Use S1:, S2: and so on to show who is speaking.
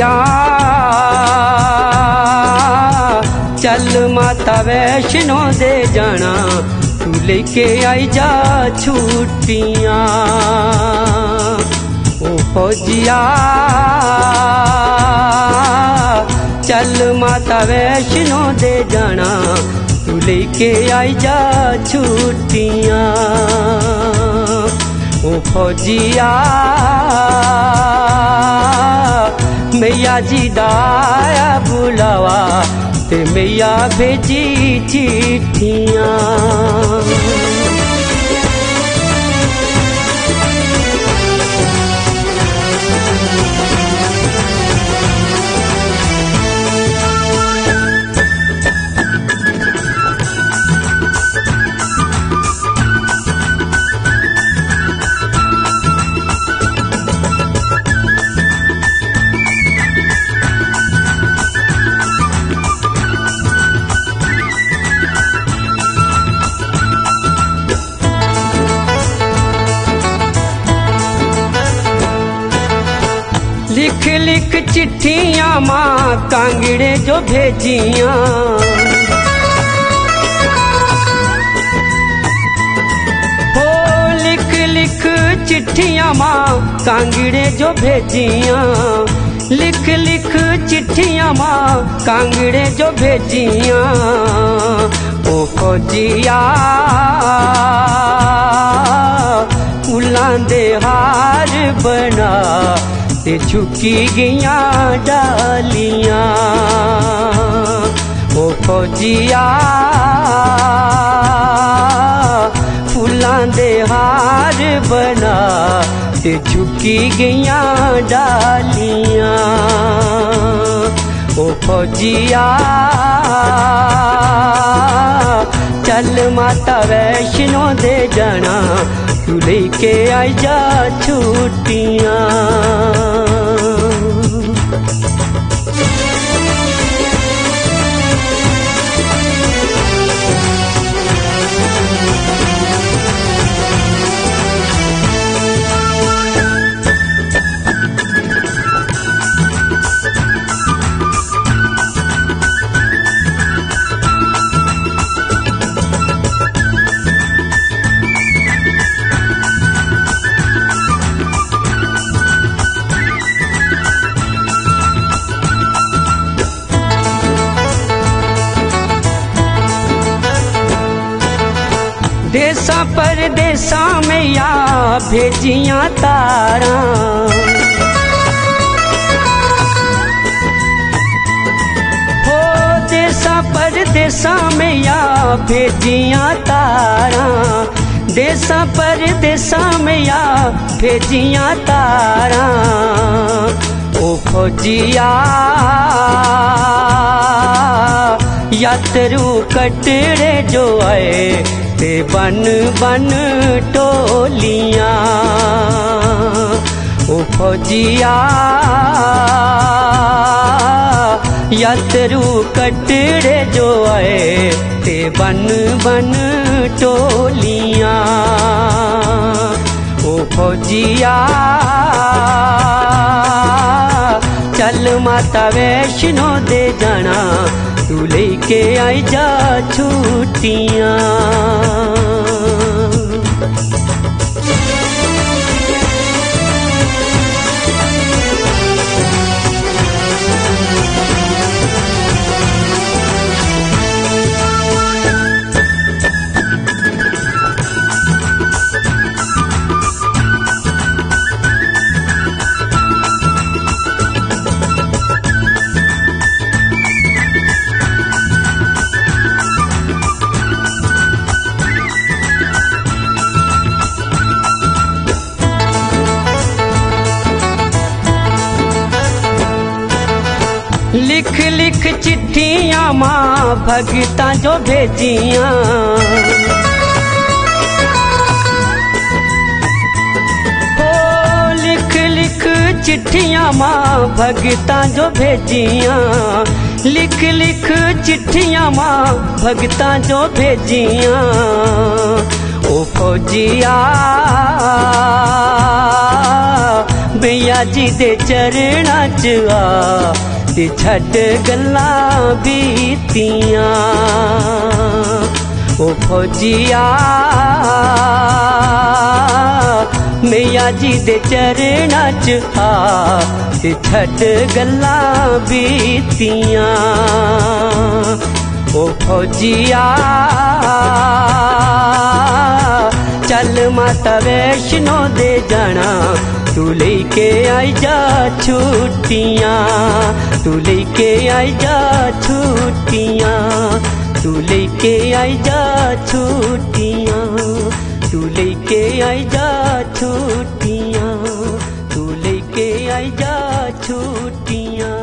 S1: फौजिया चल माता वैष्णो दे जाना, तू लेके आई जा छुट्टियां। ओ फौजिया चल माता वैष्णो दे जाना, तू लेके आई जा छुट्टियां। ओ फौजिया मैया जी दाया बुलावा, ते मैया भेजी चिट्ठियां। लिख लिख चिट्ठियां माँ कांगड़े जो भेजियां, हो लिख लिख चिट्ठियां माँ कांगड़े जो भेजियां। लिख लिख चिट्ठियां माँ कांगड़े जो भेजियां। ओ फौजिया फूलां दे हार बना, ते झुकी गईया डालियां। ओ फौजिया फूलां दे हार बना, ते झुकी गईया डालियां। ओ फौजिया चल माता वैष्णो दे जाना, तू लेके आई जा छुट्टियां। देसा परदेसा मैया भेजियां तारा, हो देसा परदेसा मैया भेजियां तारा। देसा परदेसा मैया भेजियां तारा। ओ फौजिया यात्रु कटड़े जो आए, ते बन बन टोलियां। ओ फौजिया यात्रु कटड़े जो आए, ते बन बन टोलियां। ओ फौजिया चल माता वैष्णो दे जाना, तू लेके आई जा छुट्टियां। लिख लिख चिट्ठियां माँ भगता जो भेजियां, हो लिख लिख चिट्ठियां माँ भगता जो भेजियां। लिख लिख चिट्ठियां माँ भगता जो भेजियां। ओ फौजिया मैया जी दे चरणां च आ ते छड्ड गल्लां बीतियां। ओ फौजिया मैया जी दे चरणां च आ ते छड्ड गल्लां बीतियां। ओ फौजिया चल माता वैष्णो दे जाना, तू लेके आई जा छुट्टियां, तू लेके आई जा छुट्टियां, तू लेके आई जा छुट्टियां, तू लेके आई जा छुट्टियां, तू लेके आई जा छुट्टियां।